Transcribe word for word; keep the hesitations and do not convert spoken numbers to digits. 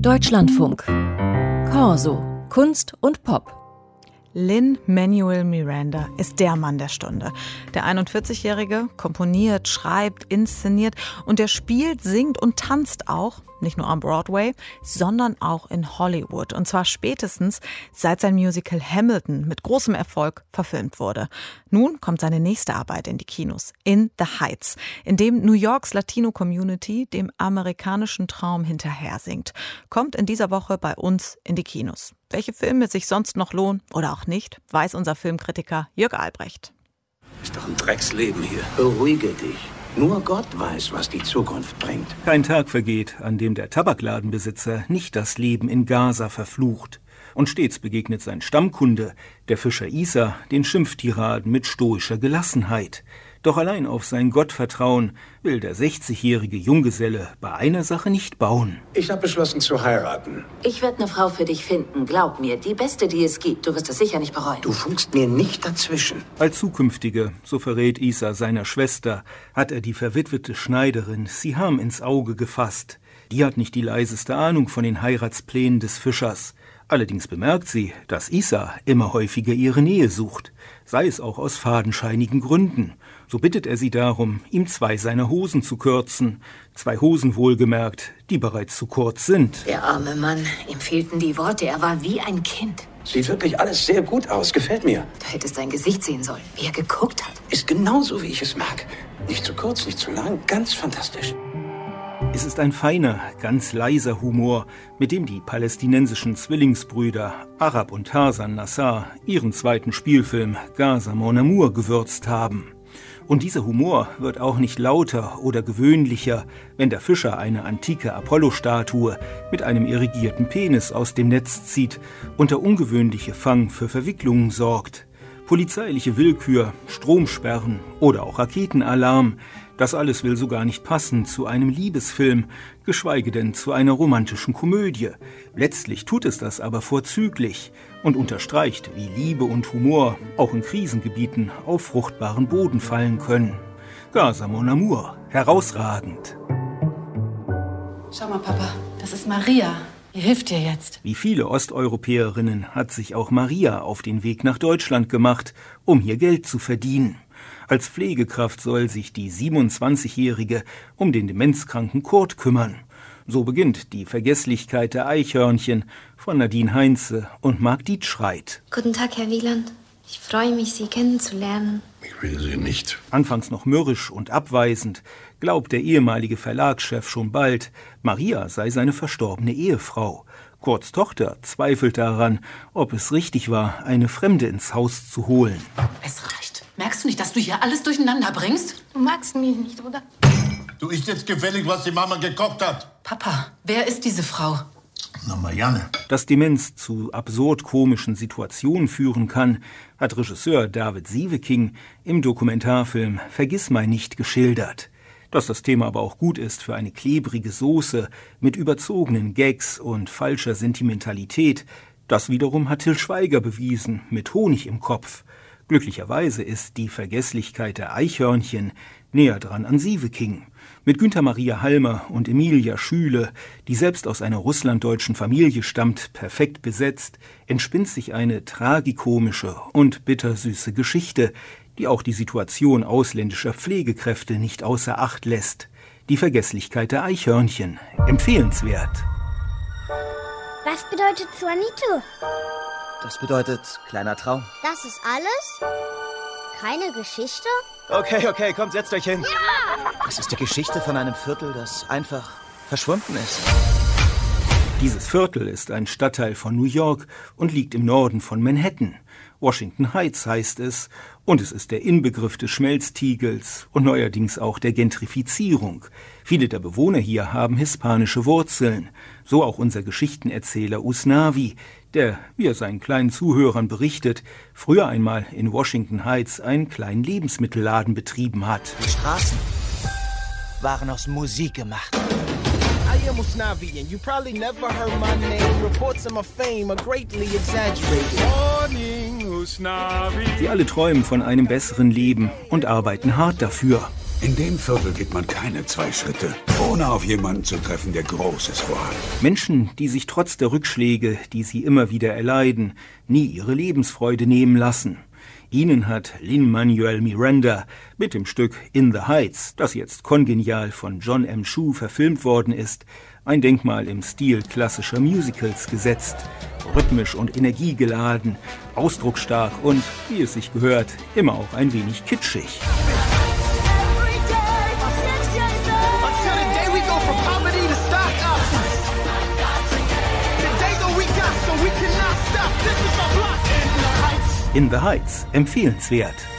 Deutschlandfunk. Corso. Kunst und Pop. Lin-Manuel Miranda ist der Mann der Stunde. Der einundvierzigjährige komponiert, schreibt, inszeniert und er spielt, singt und tanzt auch, nicht nur am Broadway, sondern auch in Hollywood. Und zwar spätestens, seit sein Musical Hamilton mit großem Erfolg verfilmt wurde. Nun kommt seine nächste Arbeit in die Kinos, In the Heights, in dem New Yorks Latino-Community dem amerikanischen Traum hinterher singt. Kommt in dieser Woche bei uns in die Kinos. Welche Filme sich sonst noch lohnen oder auch nicht, weiß unser Filmkritiker Jörg Albrecht. Ist doch ein Drecksleben hier. Beruhige dich. Nur Gott weiß, was die Zukunft bringt. Kein Tag vergeht, an dem der Tabakladenbesitzer nicht das Leben in Gaza verflucht. Und stets begegnet sein Stammkunde, der Fischer Isa, den Schimpftiraden mit stoischer Gelassenheit. Doch allein auf sein Gottvertrauen will der sechzigjährige Junggeselle bei einer Sache nicht bauen. Ich habe beschlossen zu heiraten. Ich werde eine Frau für dich finden, glaub mir. Die beste, die es gibt. Du wirst es sicher nicht bereuen. Du funkst mir nicht dazwischen. Als zukünftige, so verrät Isa seiner Schwester, hat er die verwitwete Schneiderin Siham ins Auge gefasst. Die hat nicht die leiseste Ahnung von den Heiratsplänen des Fischers. Allerdings bemerkt sie, dass Isa immer häufiger ihre Nähe sucht, sei es auch aus fadenscheinigen Gründen. So bittet er sie darum, ihm zwei seiner Hosen zu kürzen. Zwei Hosen wohlgemerkt, die bereits zu kurz sind. Der arme Mann, ihm fehlten die Worte, er war wie ein Kind. Sieht wirklich alles sehr gut aus, gefällt mir. Du hättest sein Gesicht sehen sollen, wie er geguckt hat. Ist genauso, wie ich es mag. Nicht zu kurz, nicht zu lang, ganz fantastisch. Es ist ein feiner, ganz leiser Humor, mit dem die palästinensischen Zwillingsbrüder Arab und Tarzan Nassar ihren zweiten Spielfilm Gaza Mon Amour gewürzt haben. Und dieser Humor wird auch nicht lauter oder gewöhnlicher, wenn der Fischer eine antike Apollo-Statue mit einem irrigierten Penis aus dem Netz zieht und der ungewöhnliche Fang für Verwicklungen sorgt. Polizeiliche Willkür, Stromsperren oder auch Raketenalarm, das alles will so gar nicht passen zu einem Liebesfilm, geschweige denn zu einer romantischen Komödie. Letztlich tut es das aber vorzüglich und unterstreicht, wie Liebe und Humor auch in Krisengebieten auf fruchtbaren Boden fallen können. Gaza Mon Amour, herausragend. Schau mal, Papa, das ist Maria. Die hilft dir jetzt. Wie viele Osteuropäerinnen hat sich auch Maria auf den Weg nach Deutschland gemacht, um hier Geld zu verdienen. Als Pflegekraft soll sich die siebenundzwanzigjährige um den demenzkranken Kurt kümmern. So beginnt die Vergesslichkeit der Eichhörnchen von Nadine Heinze und Marc Dietschreit. Guten Tag, Herr Wieland. Ich freue mich, Sie kennenzulernen. Ich will sie nicht. Anfangs noch mürrisch und abweisend, glaubt der ehemalige Verlagschef schon bald, Maria sei seine verstorbene Ehefrau. Kurts Tochter zweifelt daran, ob es richtig war, eine Fremde ins Haus zu holen. Es reicht. Merkst du nicht, dass du hier alles durcheinander bringst? Du magst mich nicht, oder? Du isst jetzt gefällig, was die Mama gekocht hat. Papa, wer ist diese Frau? Na, Marianne. Dass Demenz zu absurd komischen Situationen führen kann, hat Regisseur David Sieveking im Dokumentarfilm Vergissmeinnicht geschildert. Dass das Thema aber auch gut ist für eine klebrige Soße mit überzogenen Gags und falscher Sentimentalität, das wiederum hat Til Schweiger bewiesen mit Honig im Kopf. Glücklicherweise ist die Vergesslichkeit der Eichhörnchen näher dran an Sieveking. Mit Günther Maria Halmer und Emilia Schüle, die selbst aus einer russlanddeutschen Familie stammt, perfekt besetzt, entspinnt sich eine tragikomische und bittersüße Geschichte, die auch die Situation ausländischer Pflegekräfte nicht außer Acht lässt. Die Vergesslichkeit der Eichhörnchen. Empfehlenswert. Was bedeutet Juanito? Das bedeutet kleiner Traum. Das ist alles? Keine Geschichte? Okay, okay, kommt, setzt euch hin. Ja! Das ist die Geschichte von einem Viertel, das einfach verschwunden ist. Dieses Viertel ist ein Stadtteil von New York und liegt im Norden von Manhattan. Washington Heights heißt es, und es ist der Inbegriff des Schmelztiegels und neuerdings auch der Gentrifizierung. Viele der Bewohner hier haben hispanische Wurzeln, so auch unser Geschichtenerzähler Usnavi, der, wie er seinen kleinen Zuhörern berichtet, früher einmal in Washington Heights einen kleinen Lebensmittelladen betrieben hat. Die Straßen waren aus Musik gemacht. I am Usnavi and you probably never heard my name. Reports of my fame are greatly exaggerated. Morning, Usnavi. Sie alle träumen von einem besseren Leben und arbeiten hart dafür. In dem Viertel geht man keine zwei Schritte, ohne auf jemanden zu treffen, der Großes vorhat. Menschen, die sich trotz der Rückschläge, die sie immer wieder erleiden, nie ihre Lebensfreude nehmen lassen. Ihnen hat Lin-Manuel Miranda mit dem Stück In the Heights, das jetzt kongenial von John M. Chu verfilmt worden ist, ein Denkmal im Stil klassischer Musicals gesetzt. Rhythmisch und energiegeladen, ausdrucksstark und, wie es sich gehört, immer auch ein wenig kitschig. In the Heights, empfehlenswert.